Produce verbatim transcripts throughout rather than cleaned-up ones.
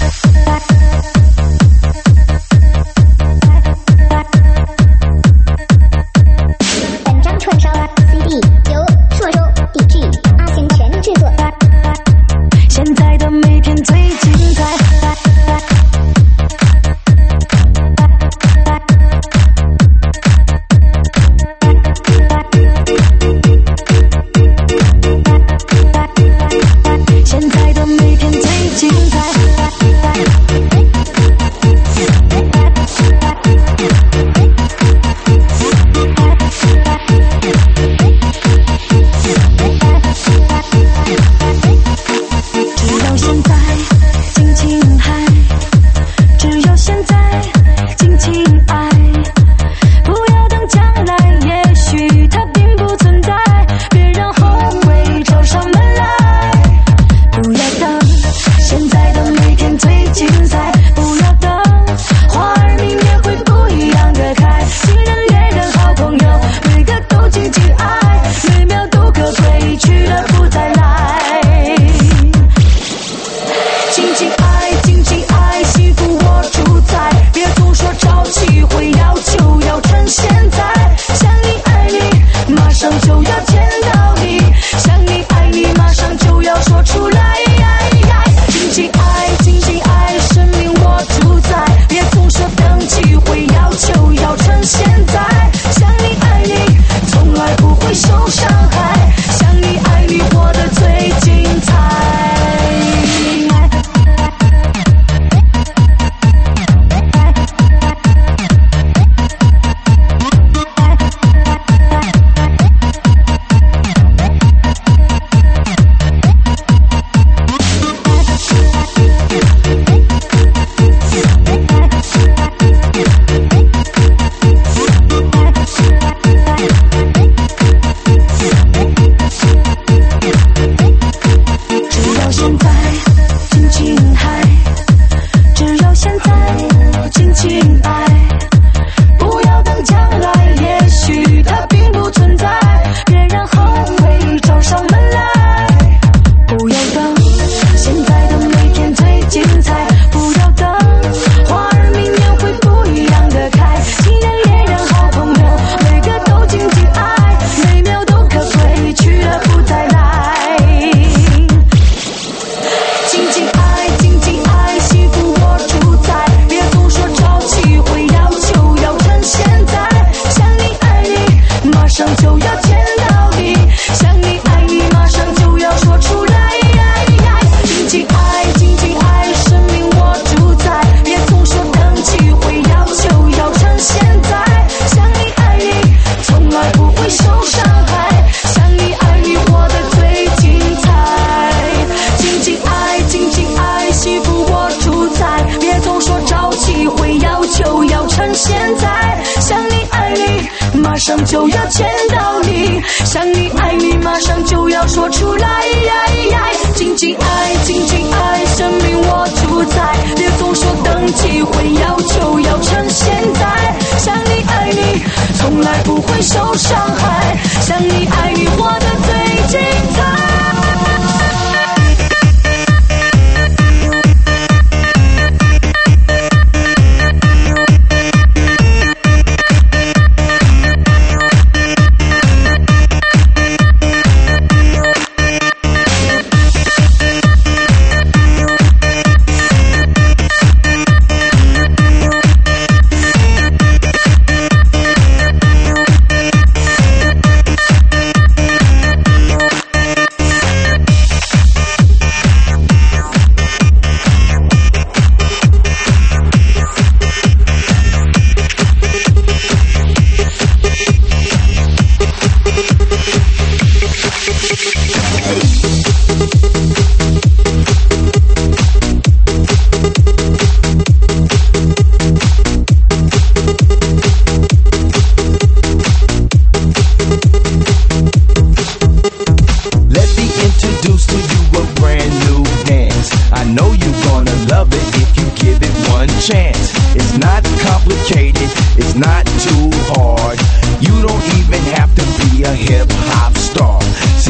上就要见到你，想你爱你马上就要说出来，紧紧爱紧紧爱，生命我主宰，别总说等机会，要求要趁现在，想你爱你从来不会受伤害，想你爱你活得最精彩。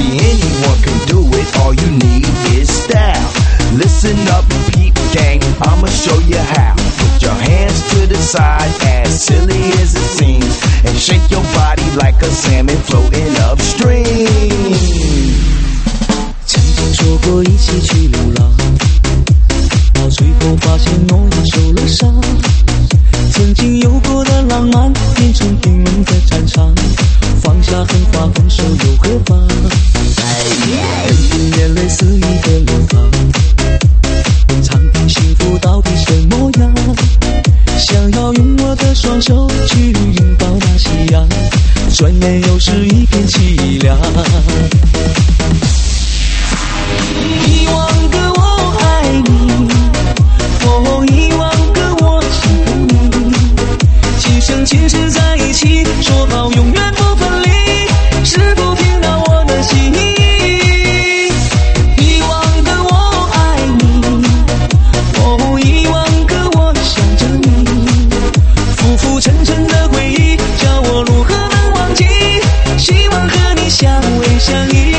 I'm you how. Put your hands to the side, as silly as it seems, and shake your body like a salmon floating upstream. 曾经说过一起去流浪，到最后发现诺言受了伤。曾经有过的浪漫变成冰冷的战场，放下狠话分手又何妨？曾经眼泪肆意的流淌，问苍天幸福到底什么样？想要用我的双手去拥抱那夕阳，转眼又是一片凄凉。一万个我爱你，哦，一万个我想等你，今生今世在一起，说好永远不分离，是否听到我的心意？一万个我爱你，哦，一万个我想着你，浮浮沉沉的回忆，叫我如何能忘记？希望和你相偎相依。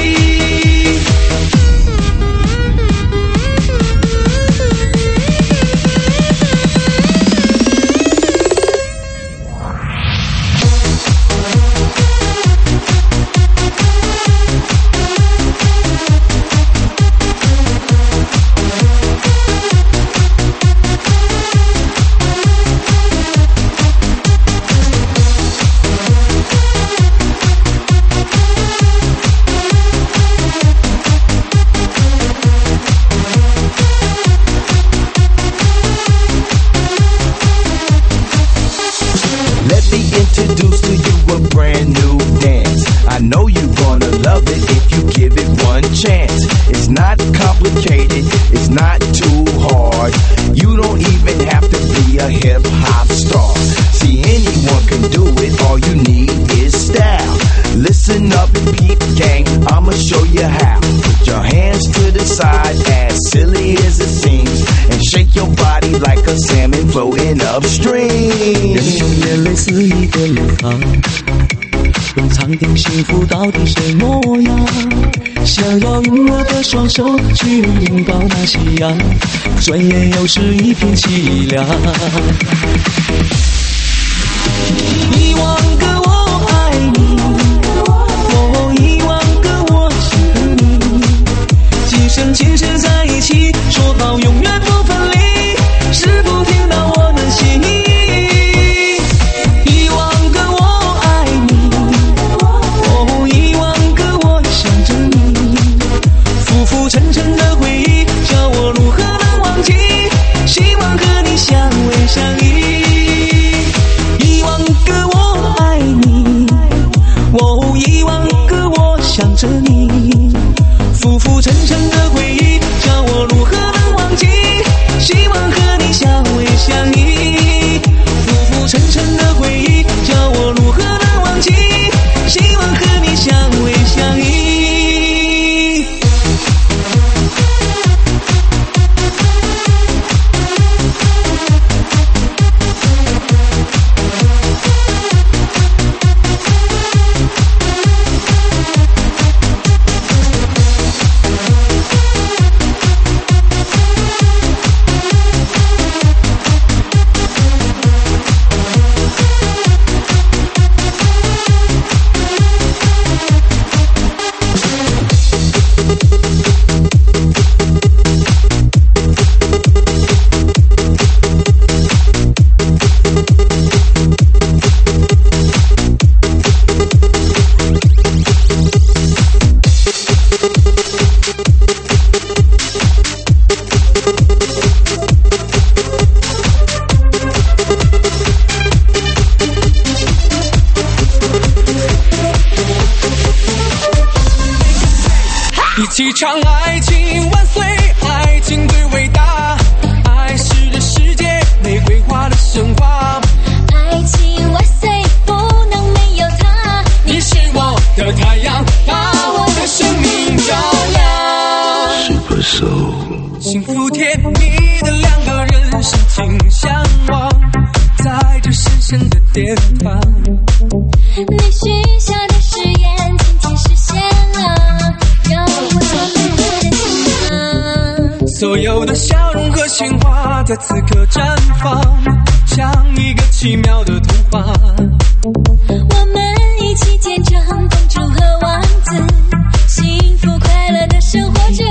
幸福到底什么样？想要用我的双手去拥抱那夕阳，转眼又是一片凄凉。一万个我爱你，哦，一万个我想和你，今生今世在一起，说好永远不分离，是否听到我的心意？沉沉的回忆，叫我如何能忘记？希望和你相偎相依。一万个我爱你，哦，一万个我想着你。浮浮沉沉的回忆，叫我如何能忘记？希望和你相偎相依。浮浮沉沉的回忆，叫我如何能忘记？希望和你相偎相依。 唱爱情万岁，爱情最伟大，爱是这世界玫瑰花的神话。 爱情万岁，不能没有它。 你是我的太阳，把我的生命照亮。 Super Soul， 幸福甜蜜的两个人深情相望，在这神圣的殿方。 你许下的誓言今天实现了，让我做美好的天堂。 所有的笑容和情话花在此刻绽放，像一个奇妙的童话。 我们一起见证公主和王子幸福快乐的生活着，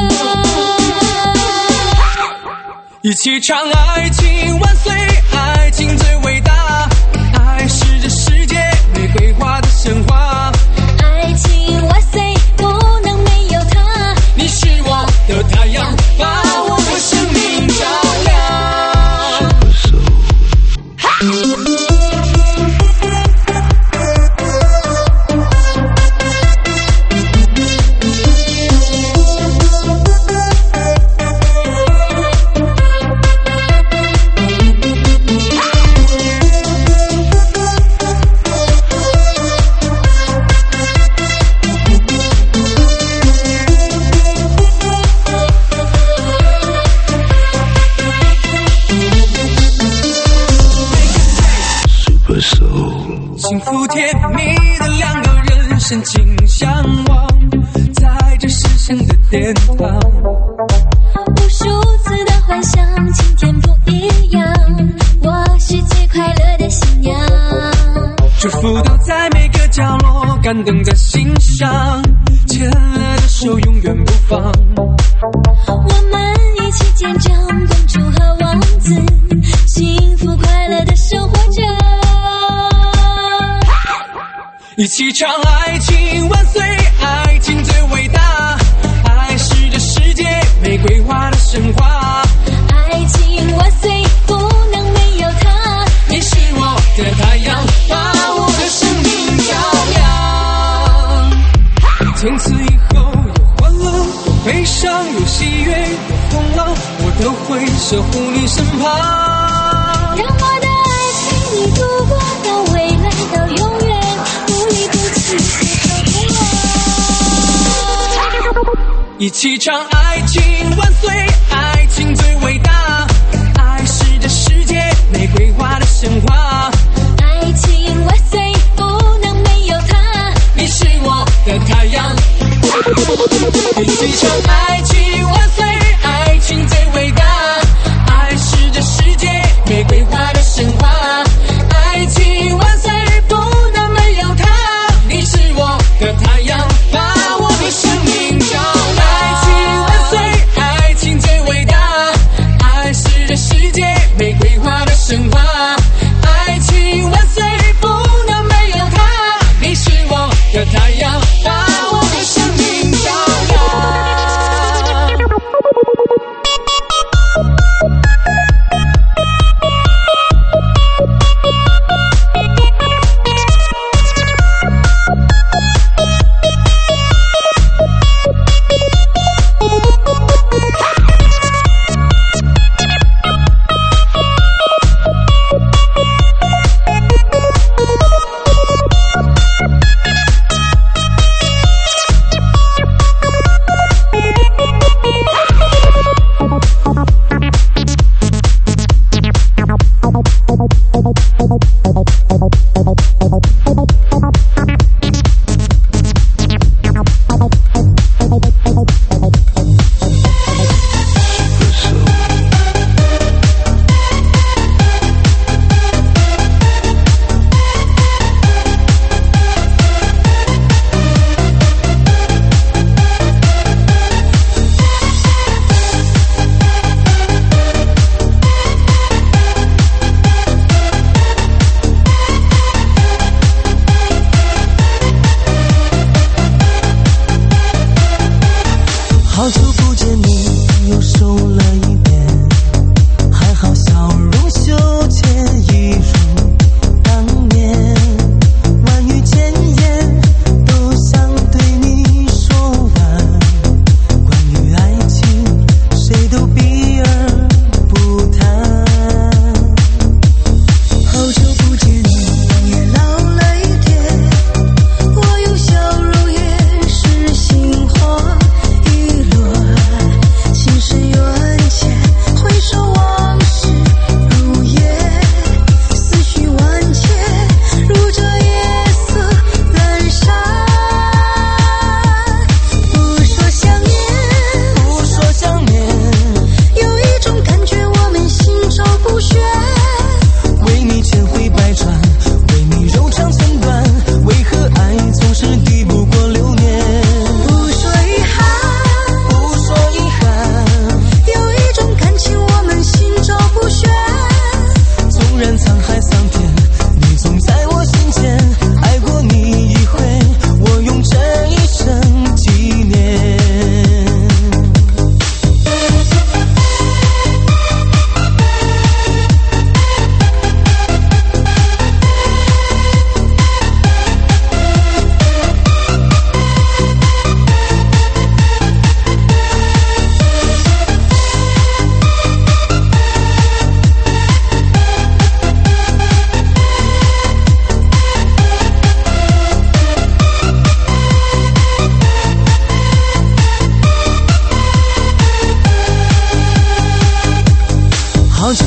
一起唱爱情万岁，爱情最伟大，爱是这世界玫瑰花的神话。 爱情万岁，不能没有它， 你是我的太阳，把我的生命照亮。幸福甜蜜的两个人深情相望，在这神圣的殿堂， 无数次的幻想，今天不一样，我是最快乐的新娘。 祝福都在每个角落，感动在心上，牵了的手永远不放。 我们一起见证公主和王子幸福快乐的生活着， 一起唱爱情万岁，爱情最伟大，爱是这世界玫瑰花的神话。 爱情万岁，不能没有它， 你是我的太阳，把我的生命照亮。从此以后有欢乐，有悲伤，有喜悦，有风浪，我都会守护你身旁。 让我的爱陪你度过到未来，到永远，不离不弃，随手不忘。 一起唱爱情万岁，爱情最伟大，爱是这世界玫瑰花的神话。 爱情万岁，不能没有它， 你是我的太阳。一起唱爱情万岁，爱情最伟大，爱是这世界玫瑰花的神话。爱情万岁，不能没有它，你是我的太阳，把我的生命照亮。爱情万岁，爱情最伟大。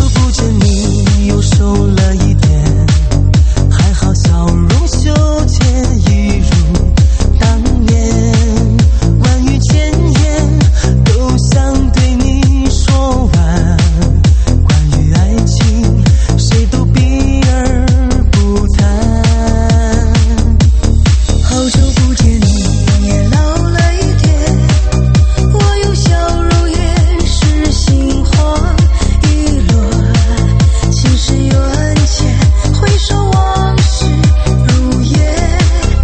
不见你又瘦了一点，还好笑容修剪一如当年，万语千言都想对你说完，关于爱情谁都避而不谈。好久不见你也老了一点，我有笑容也是心慌意乱，情深缘浅，回首往事如烟。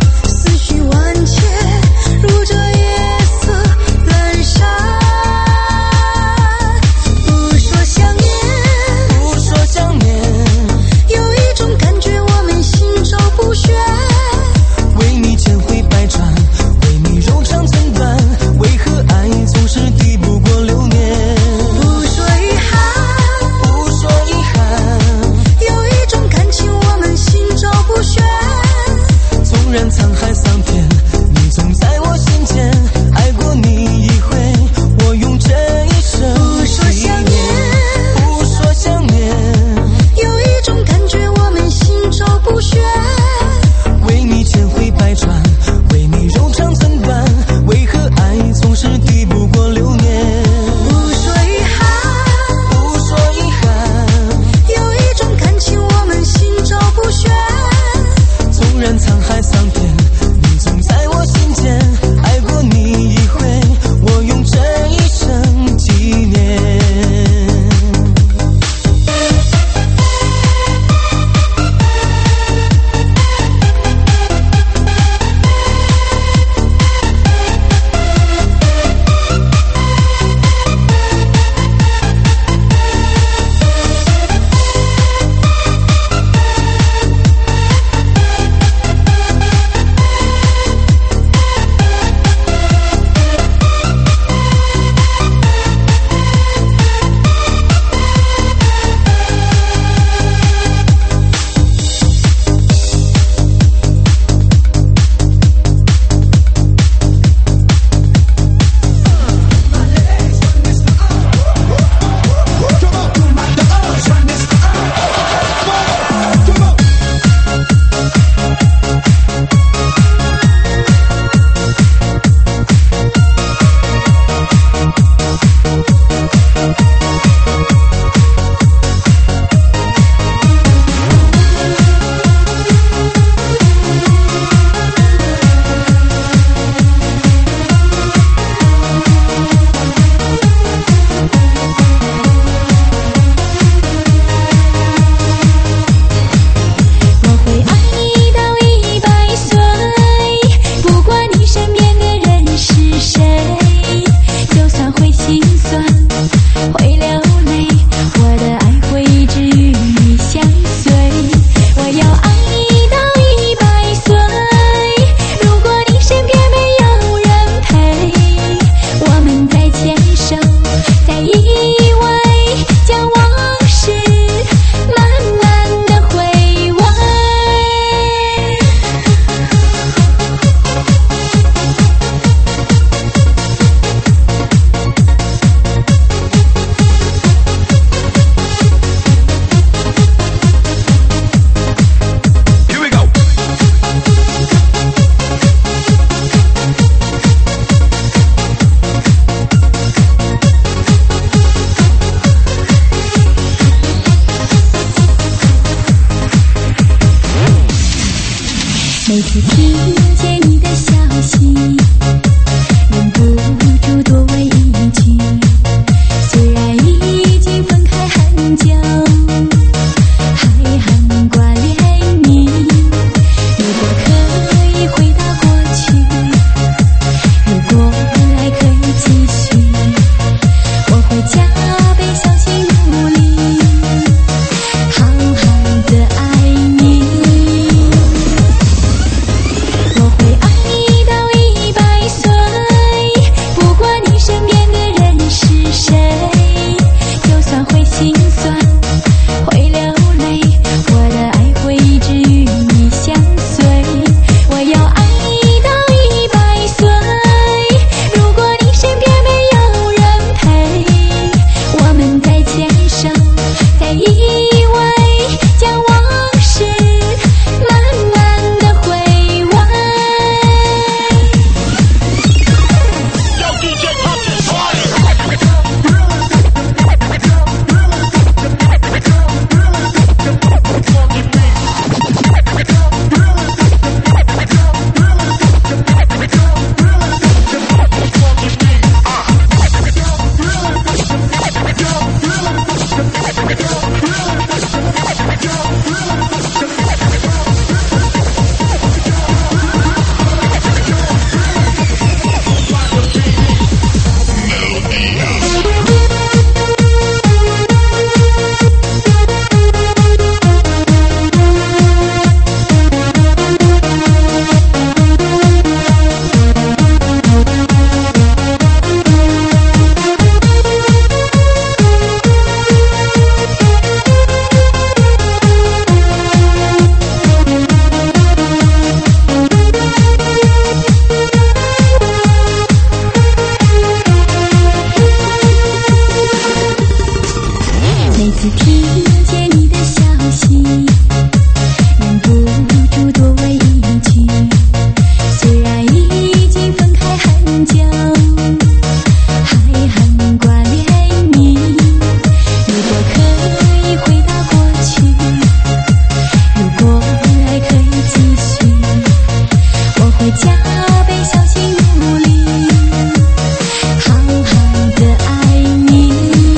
每次听见你的消息，忍不住多问一句，虽然已经分开很久，还很挂念你。如果可以回到过去，如果爱可以继续，我会加倍小心努力，好好的爱你。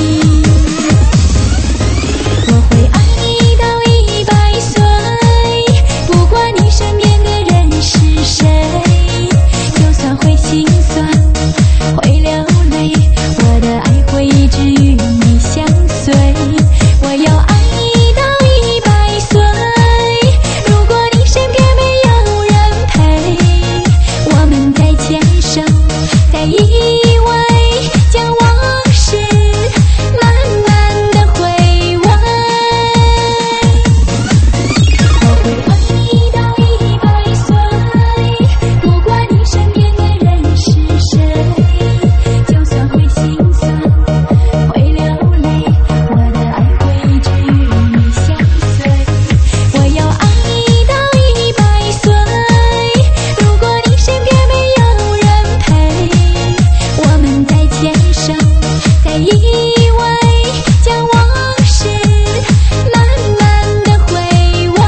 我会爱你到一百岁，不管你身边的人是谁，就算会心酸，会流泪，我的爱会一直与你相随。我要爱你到一百岁，如果你身边没有人陪，我们再牵手，再依偎，将往事慢慢的回味。我会爱你到一百岁，不管你身边的人是谁，就算会心酸，会流泪，我的爱会一直与你相随。我要爱你到一百岁，如果你身边没有人陪，我们再牵手，再依偎，将往事慢慢的回味。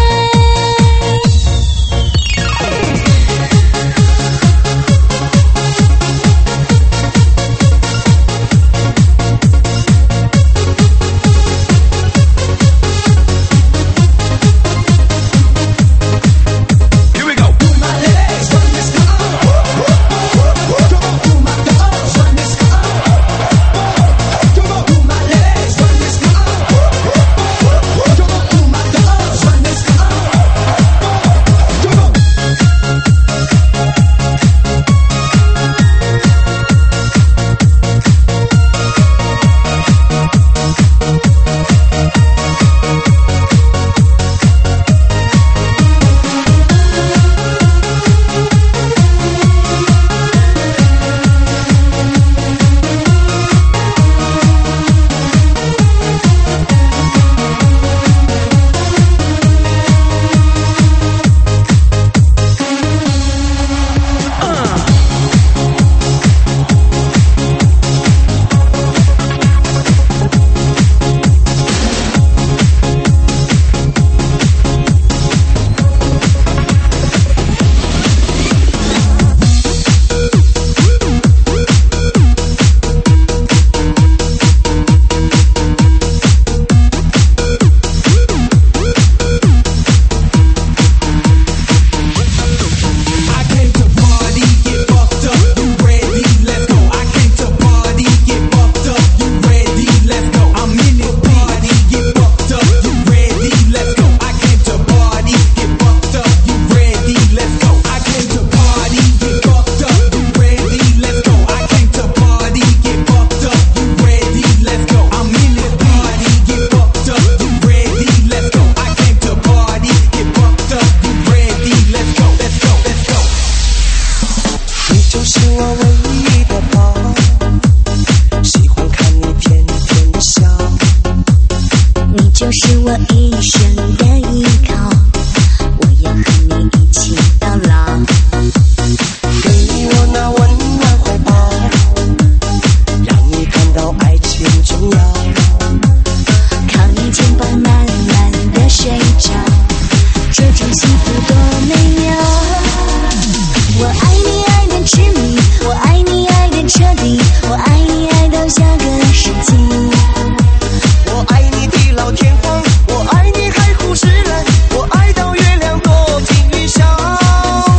Here we go. Move my legs, run this car. Come on, move my legs, run this car. Come on, move my legs, run this car. Come on, move my legs, run this car. Come on. I came to party, get fucked up, you ready, let's go. I came to party, get fucked up, you ready, let's go. I'm in it, party, get fucked up, you ready, let's go. I came to party, get fucked up, you ready, let's go. I came to party, get fucked up, you ready, let's go. I came to party, get fucked up, you ready, let's go. I'm in it, party, get fucked up, you ready, let's go. I came to party, get fucked up, you ready, let's go, let's go, let's go. 你就是我唯一的宝，喜欢看你甜甜的笑， 你就是我一生的依靠，我要和你一起到老。 给我那温暖怀抱，让你感到爱情重要。 靠你肩膀慢慢的睡着，这种幸福多美妙。我爱你爱得痴迷，我爱你爱得彻底，我爱你爱到下个世纪。 我爱你地老天荒，我爱你海枯石烂，我爱到月亮多情雨笑。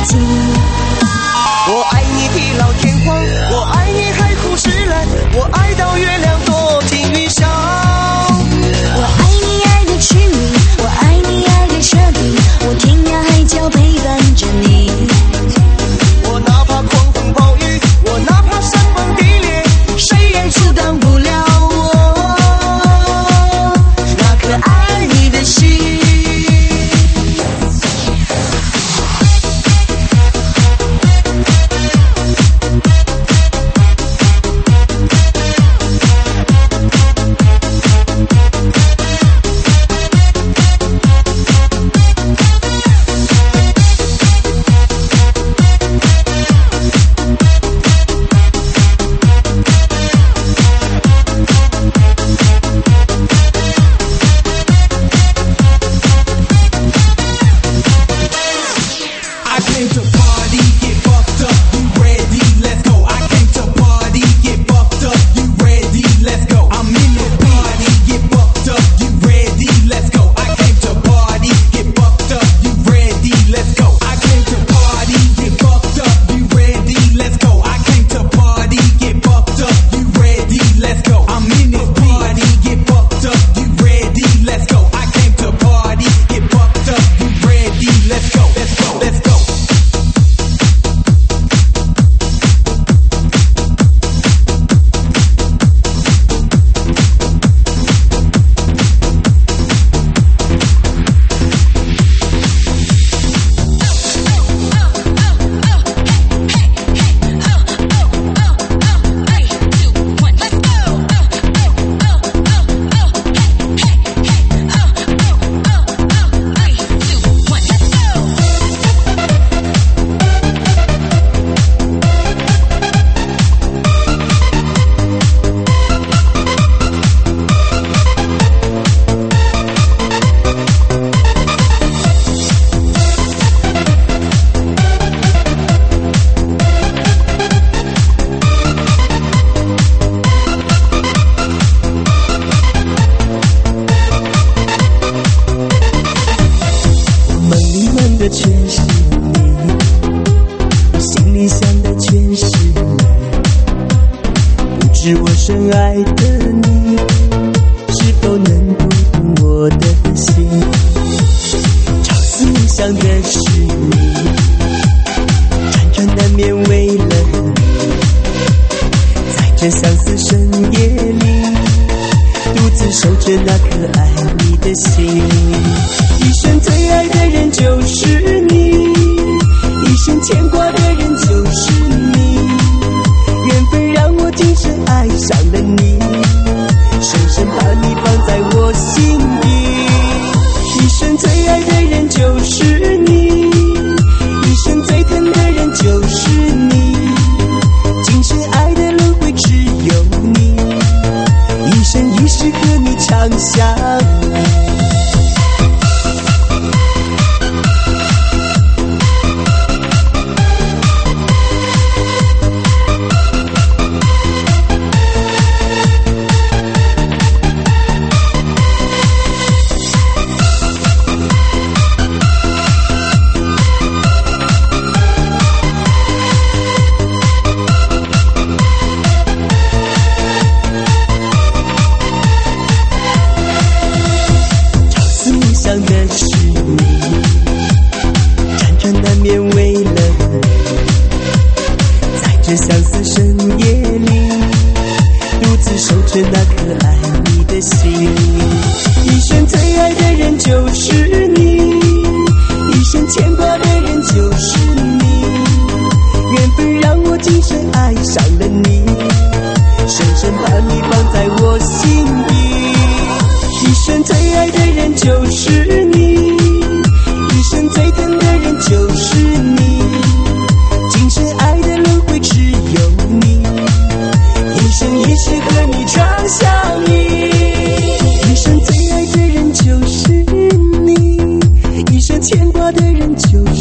情。 我爱你地老天荒，我爱你海枯石烂，我爱到月亮多情雨上。 我爱你爱的痴迷，我爱你爱的彻底，我天涯海角陪伴着你。 我哪怕狂风暴雨，我哪怕山崩地裂，谁也阻挡不了我那颗爱你的心。牵挂的人就是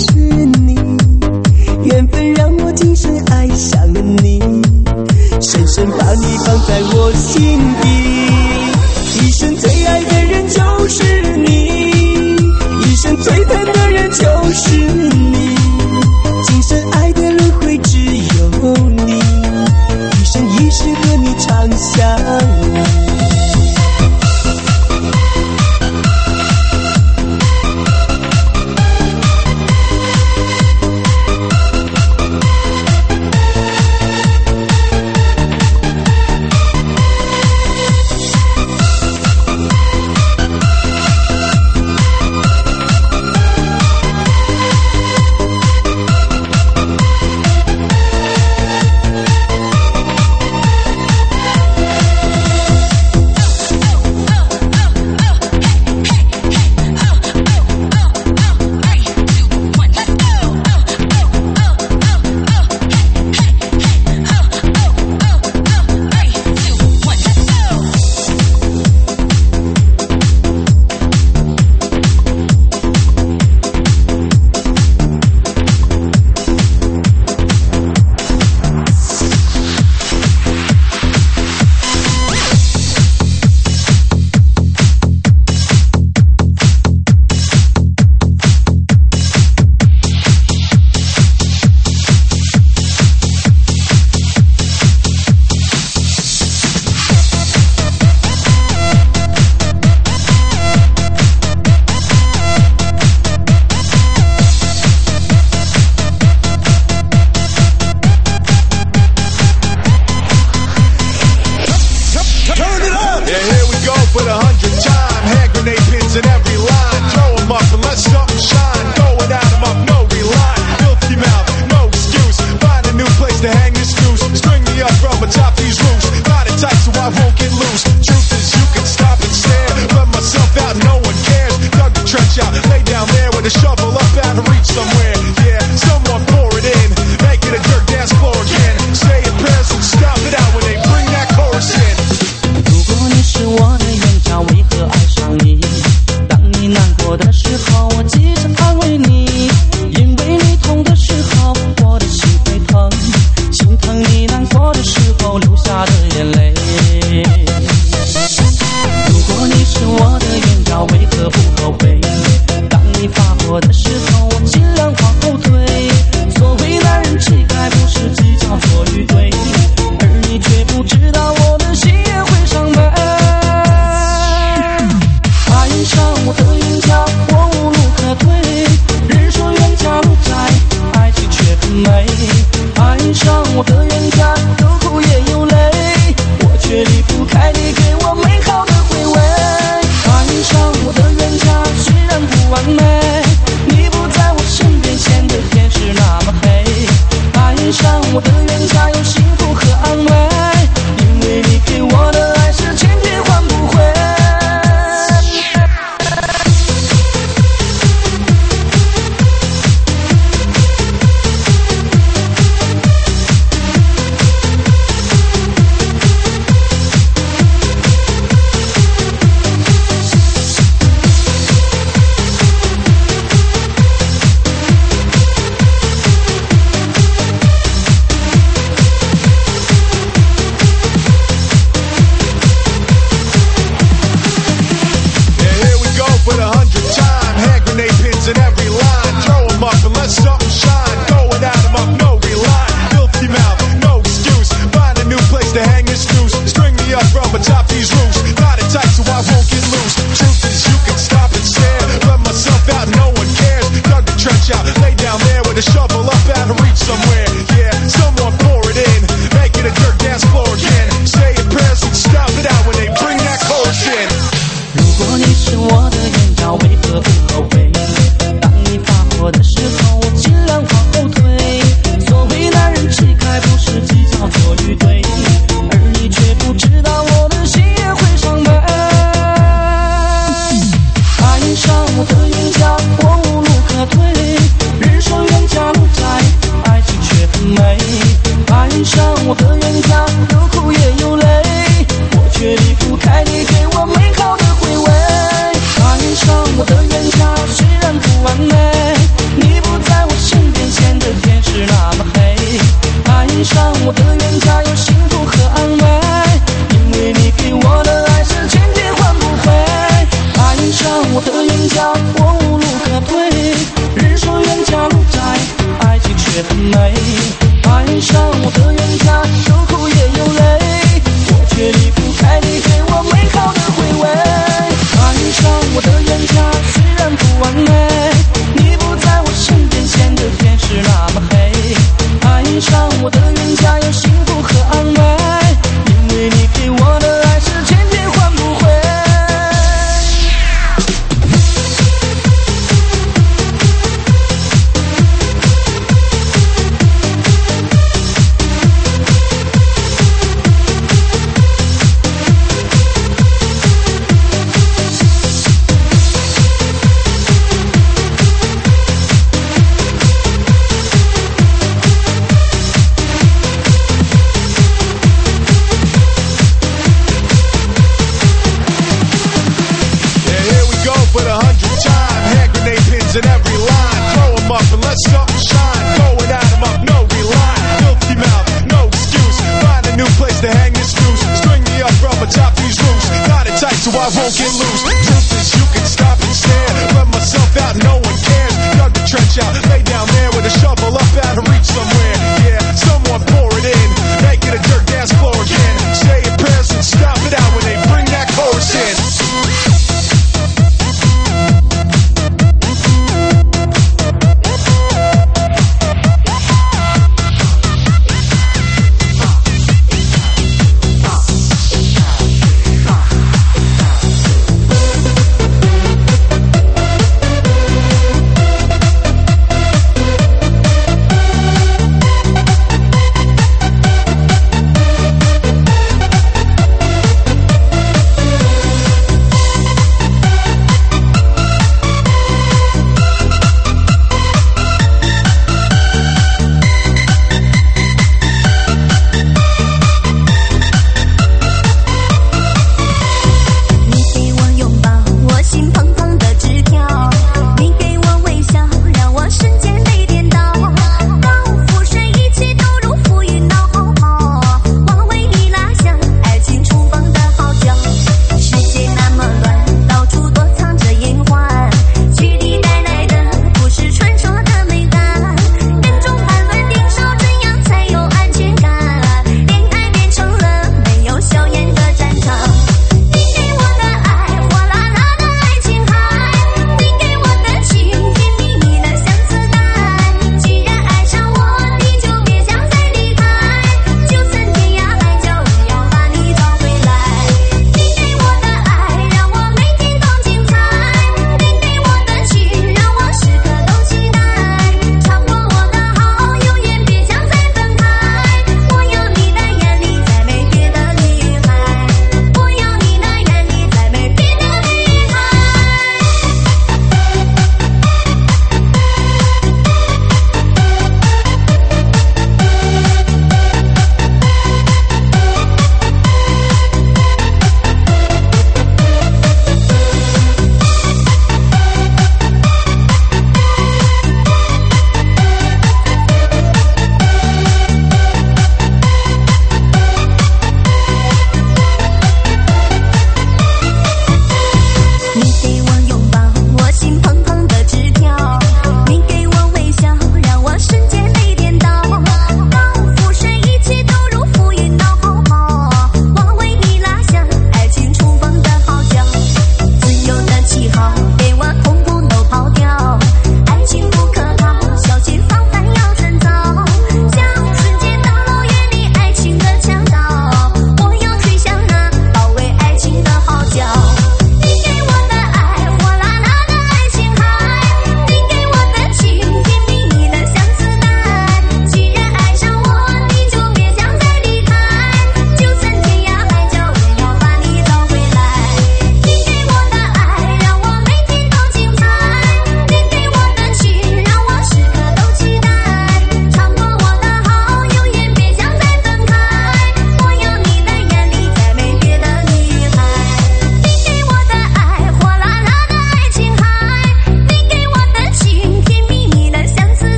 so I won't get loose. Truth is, you can stop and stare. Let myself out, no one cares. Dug the trench out, lay down there with a shovel up out of reach somewhere. Yeah, someone pour it in. Make it a dirt dance floor again. Say your prayers and stop it out when they bring that chorus in.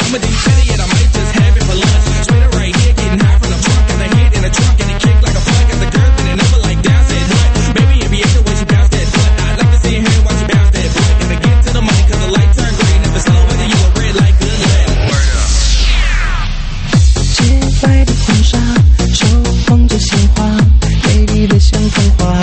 comedy, tell it, I might just have it for lunch. Spit it right here, getting high from the trunk, got the head in the trunk, and it kick like a blunt. Got the girl in it never like down, said what? Maybe if you ain't the way she bounce that butt, I'd like to see her while she bounce that butt. Gotta get to the money, cause the light turn green. If it's slow, whether you a red light, good luck. Word up. 洁白的婚纱，手捧着鲜花，美丽的像童话。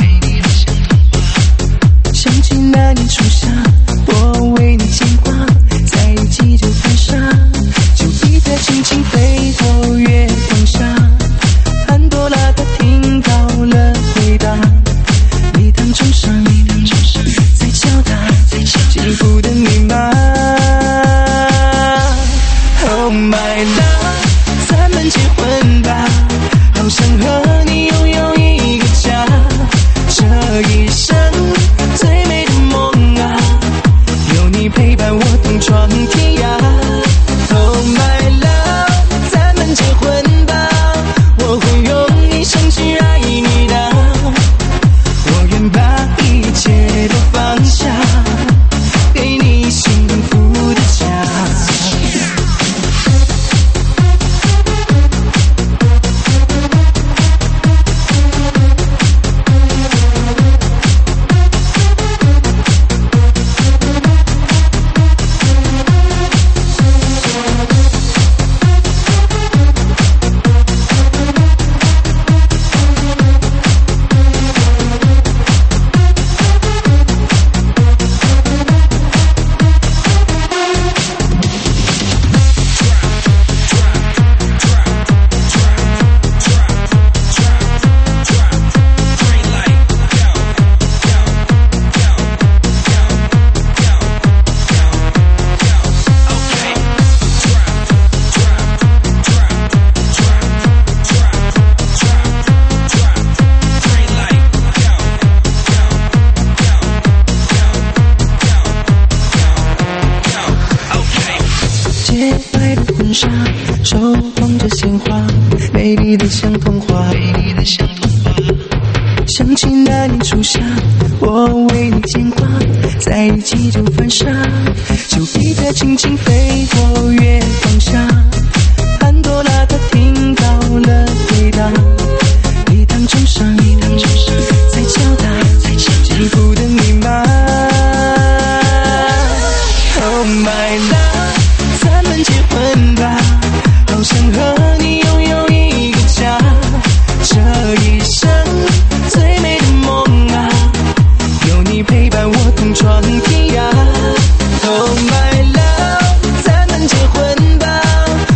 想起那年初夏，我为你牵挂，在一起就犯傻，就逼得轻轻飞头月光下。潘多拉她听到了回答，礼堂钟声在敲打幸福的密码。Oh my love， 咱们结婚吧，好想和你拥有一个家，这一生最美的梦啊，有你陪伴我同闯天涯。Oh my love， 咱们结婚吧，我会用一生去爱你的，我愿把一切都放下，给你幸福的家。洁白的婚纱，手捧着鲜花，美丽的像童话。想起那年初夏，我为你牵挂，在一起就犯傻，就逼得轻轻飞过月光下。潘多拉她听到了回答，礼堂钟声在敲打幸福的密码。Oh my love， 咱们结婚吧，好想和你拥有一个家，这一生最美的梦啊，有你陪伴我同闯天涯。Oh my love， 咱们结婚吧，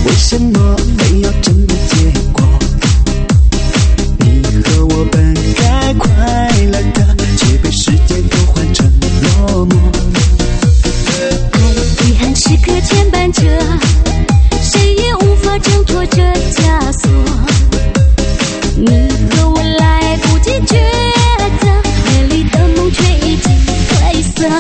为什么非要这么结果？你和我本该快乐的，却被时间都换成落寞。 遗憾时刻牵绊着，谁也无法挣脱这枷锁。你和我来不及抉择，美丽的梦却已经褪色。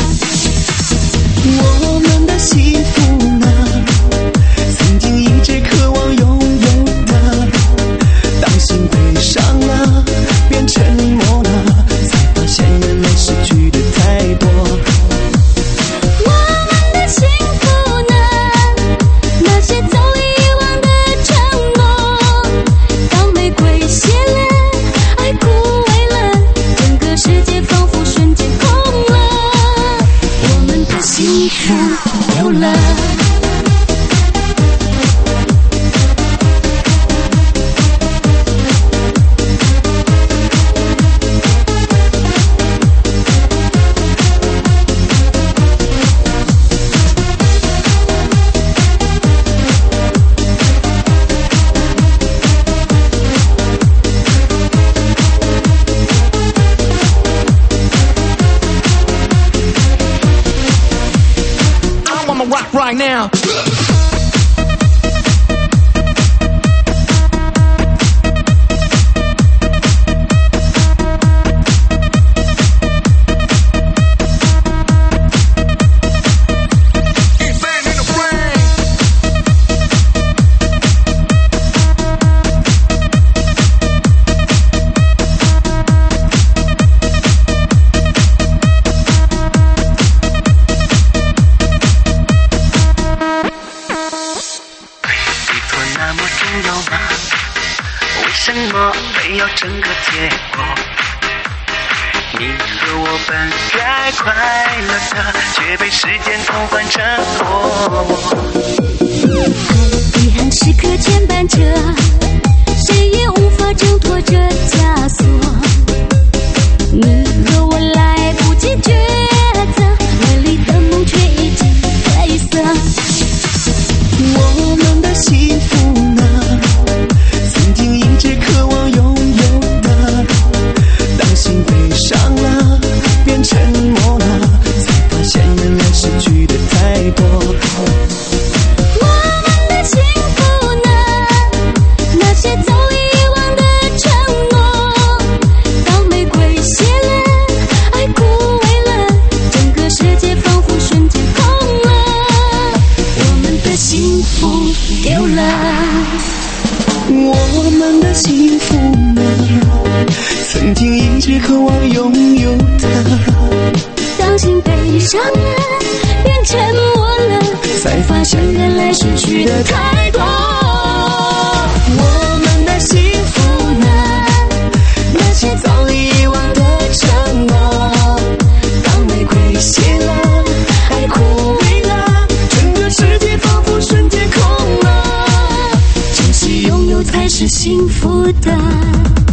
我们的幸福呢？曾经一直渴望拥有的，当心悲伤了，变沉默了，才发现原来失去的太多。 我们的幸福呢？那些早已遗忘的承诺，当玫瑰谢了，爱枯萎了，整个世界仿佛瞬间空了，我们的幸福丢了。 Rock right now. 整个结果，你和我本该快乐的，却被时间偷换成落寞。 遗憾时刻牵绊着，谁也无法挣脱这枷锁。你和我来不及抉择，美丽的梦却已经褪色。 我们的幸福呢？曾经一直渴望拥有的，当心悲伤了，变沉默了，才发现原来失去的太多。 我们的幸福呢？那些早已遗忘的承诺，当玫瑰谢了，爱枯萎了，整个世界仿佛瞬间空了，我们的幸福丢了。 我们的幸福呢？曾经一直渴望拥有的， 当心悲伤了，变沉默了，才发现原来失去的太多。 我们的幸福呢？那些早已遗忘的承诺，当玫瑰谢了，爱枯萎了，整个世界仿佛瞬间空了。 珍惜拥有才是幸福的。